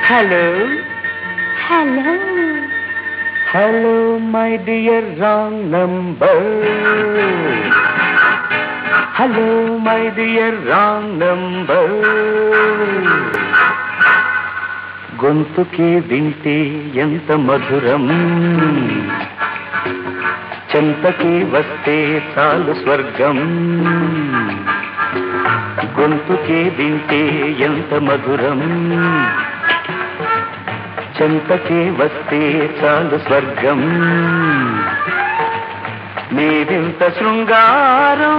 Hello hello hello my dear wrong number. Hello my dear wrong number. గొంతుకి వింటే ఎంత మధురం, చెంతకి వస్తే చాలు స్వర్గం. గొంతుకి వింటే ఎంత మధురం, చెంతకి వస్తే చాలు స్వర్గం. నీవింత శృంగారం,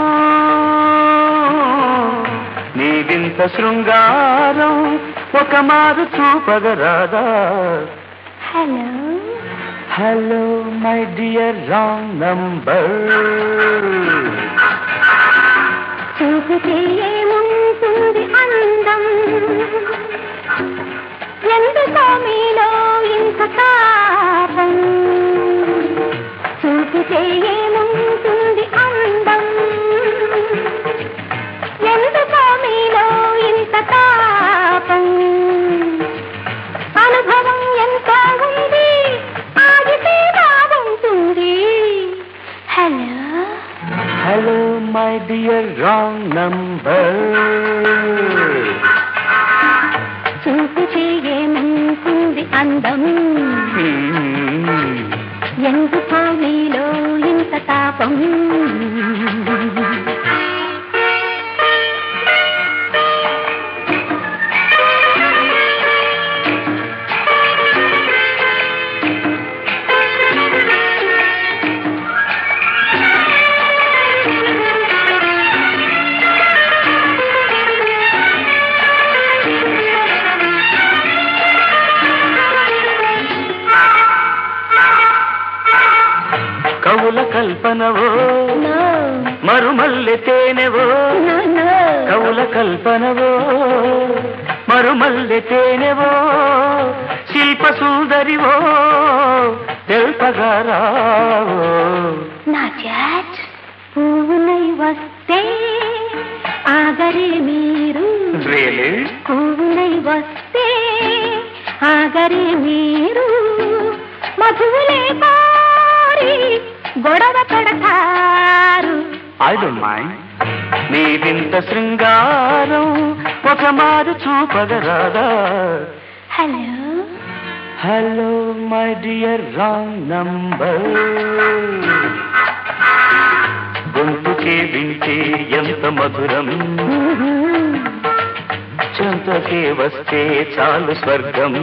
నీవింత శృంగారం ఒక మారు చూపగరాదా. Hello hello my dear wrong number. చూపితే ఏముంటుంది అందం, ఎందుకో మీలో ఇంత తాపం. చూపితే ఏముంటుంది అందం, ఎందుకో మీలో ఇంత తాపం. అనుభవం ఎంతో ఉంది, ఆగితే బాగుంటుంది. Hello hello my dear wrong number. చూపితే ఏముంటుంది అందం, ఎందుకో మీలో ఇంత తాపం. కవుల కల్పనవో మరుమల్లె తేనెవో, కవుల కల్పనవో మరుమల్లె తేనెవో, శిల్ప సుందరివో తెల్పగారావో. నా చాట్ పువ్వులై వస్తే ఆగరే మీరు, పువ్వులై వస్తే ఆగరే మీరు. మధువులే పారి గొడవ పడతారు. I don't mind. నీవింత శృంగారం ఒక మారు చూపగరాదా. Hello hello my dear wrong number. గొంతుకే వింటే ఎంత మధురం, చెంతకే వస్తే చాలు స్వర్గం.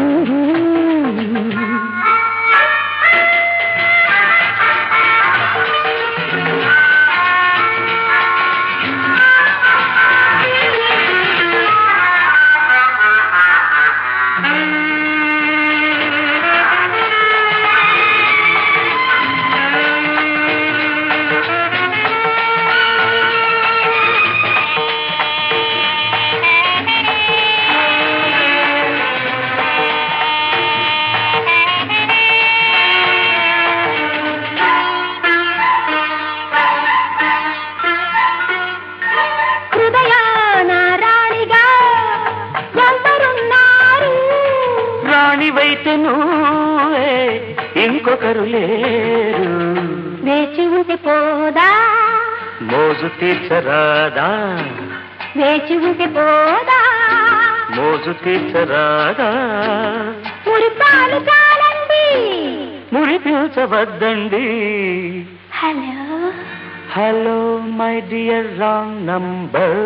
రాణివైతే నువ్వే ఇంకొకరు లేరు. వేచి ఉంటే పోదా, మోజు తీర్చరాదా. వేచి ఉంటే పోదా, మోజు తీర్చరాదా. మురిపాలు చాలండి, మురి పీల్చవద్దండి. Hello hello my dear wrong number.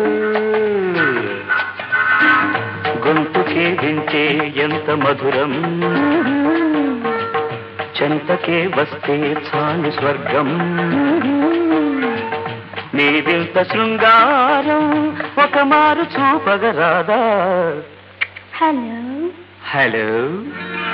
గొంతుకే వింటే ఎంత మధురం, చెంతకే వస్తే చాలు స్వర్గం. నీవింత శృంగారం ఒక మారు చూపగరాదా. Hello hello